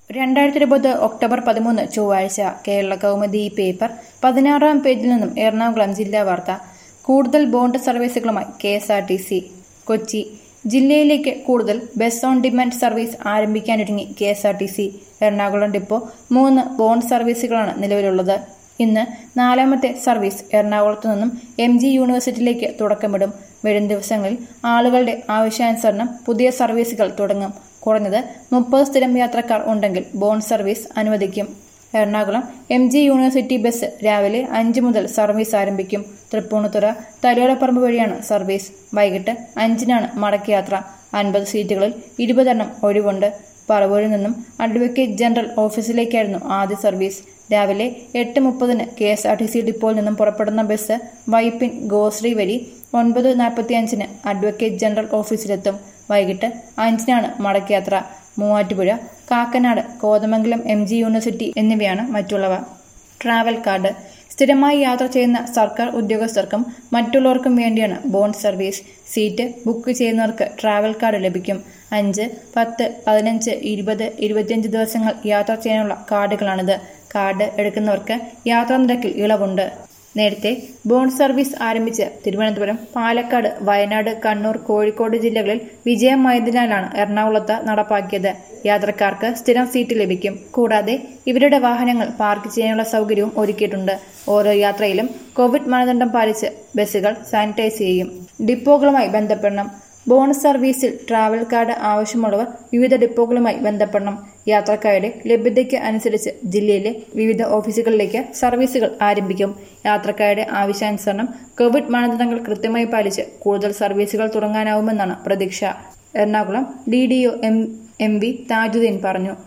2020 October 13 ചൊവ്വാഴ്ച Kerala Kaumudi paper 16-ാം പേജിൽ നിന്നും എറണാകുളം ജില്ലാ വാർത്ത. കൂടുതൽ ബോണ്ട് സർവീസുകളുമായി KSRTC. കൊച്ചി ജില്ലയിലേക്ക് കൂടുതൽ ബസ് ഓൺ ഡിമാൻഡ് സർവീസ് ആരംഭിക്കാനൊരുങ്ങി KSRTC. എറണാകുളം ഡിപ്പോ 3 ബോണ്ട് സർവീസുകളാണ് നിലവിലുള്ളത്. ഇന്ന് 4ാമത്തെ സർവീസ് എറണാകുളത്തു നിന്നും MG യൂണിവേഴ്സിറ്റിയിലേക്ക് തുടക്കമിടും. വരും ദിവസങ്ങളിൽ ആളുകളുടെ ആവശ്യാനുസരണം പുതിയ സർവീസുകൾ തുടങ്ങും. കുറഞ്ഞത് 30 സ്ഥിരം യാത്രക്കാർ ഉണ്ടെങ്കിൽ ബോണ്ട് സർവീസ് അനുവദിക്കും. എറണാകുളം MG യൂണിവേഴ്സിറ്റി ബസ് രാവിലെ 5 മുതൽ സർവീസ് ആരംഭിക്കും. തൃപ്പൂണിത്തുറ തലയോലപ്പറമ്പ് വഴിയാണ് സർവീസ്. വൈകിട്ട് 5-നാണ് മടക്കയാത്ര. 50 സീറ്റുകളിൽ 20 എണ്ണം ഒഴിവുണ്ട്. പറവൂരിൽ നിന്നും അഡ്വക്കേറ്റ് ജനറൽ ഓഫീസിലേക്കായിരുന്നു ആദ്യ സർവീസ്. രാവിലെ 8:30 KSRTC ഡിപ്പോയിൽ നിന്നും പുറപ്പെടുന്ന ബസ് വൈപ്പിൻ ഗോശ്രീ വഴി 9:45 അഡ്വക്കേറ്റ് ജനറൽ ഓഫീസിലെത്തും. വൈകിട്ട് 5-നാണ് മടക്കയാത്ര. മൂവാറ്റുപുഴ, കാക്കനാട്, കോതമംഗലം MG യൂണിവേഴ്സിറ്റി എന്നിവയാണ് മറ്റുള്ളവ. ട്രാവൽ കാർഡ് സ്ഥിരമായി യാത്ര ചെയ്യുന്ന സർക്കാർ ഉദ്യോഗസ്ഥർക്കും മറ്റുള്ളവർക്കും വേണ്ടിയാണ് ബോണ്ട് സർവീസ്. സീറ്റ് ബുക്ക് ചെയ്യുന്നവർക്ക് ട്രാവൽ കാർഡ് ലഭിക്കും. 5, 10, 15, 20, 25 ദിവസങ്ങൾ യാത്ര ചെയ്യാനുള്ള കാർഡുകളാണിത്. കാർഡ് എടുക്കുന്നവർക്ക് യാത്രാ നിരക്കിൽ ഇളവുണ്ട്. നേരത്തെ ബോണ്ട് സർവീസ് ആരംഭിച്ച് തിരുവനന്തപുരം, പാലക്കാട്, വയനാട്, കണ്ണൂർ, കോഴിക്കോട് ജില്ലകളിൽ വിജയമായതിനാലാണ് എറണാകുളത്ത് നടപ്പാക്കിയത്. യാത്രക്കാർക്ക് സ്ഥിരം സീറ്റ് ലഭിക്കും. കൂടാതെ ഇവരുടെ വാഹനങ്ങൾ പാർക്ക് ചെയ്യാനുള്ള സൗകര്യവും ഒരുക്കിയിട്ടുണ്ട്. ഓരോ യാത്രയിലും കോവിഡ് മാനദണ്ഡം പാലിച്ച് ബസ്സുകൾ സാനിറ്റൈസ് ചെയ്യും. ഡിപ്പോകളുമായി ബന്ധപ്പെടണം. ബോണ്ട് സർവീസിൽ ട്രാവൽ കാർഡ് ആവശ്യമുള്ളവർ വിവിധ ഡിപ്പോകളുമായി ബന്ധപ്പെടണം. യാത്രക്കാരുടെ ലഭ്യതയ്ക്ക് അനുസരിച്ച് ജില്ലയിലെ വിവിധ ഓഫീസുകളിലേക്ക് സർവീസുകൾ ആരംഭിക്കും. യാത്രക്കാരുടെ ആവശ്യാനുസരണം കോവിഡ് മാനദണ്ഡങ്ങൾ കൃത്യമായി പാലിച്ച് കൂടുതൽ സർവീസുകൾ തുടങ്ങാനാവുമെന്നാണ് പ്രതീക്ഷ. എറണാകുളം DDO MV താജുദ്ദീൻ പറഞ്ഞു.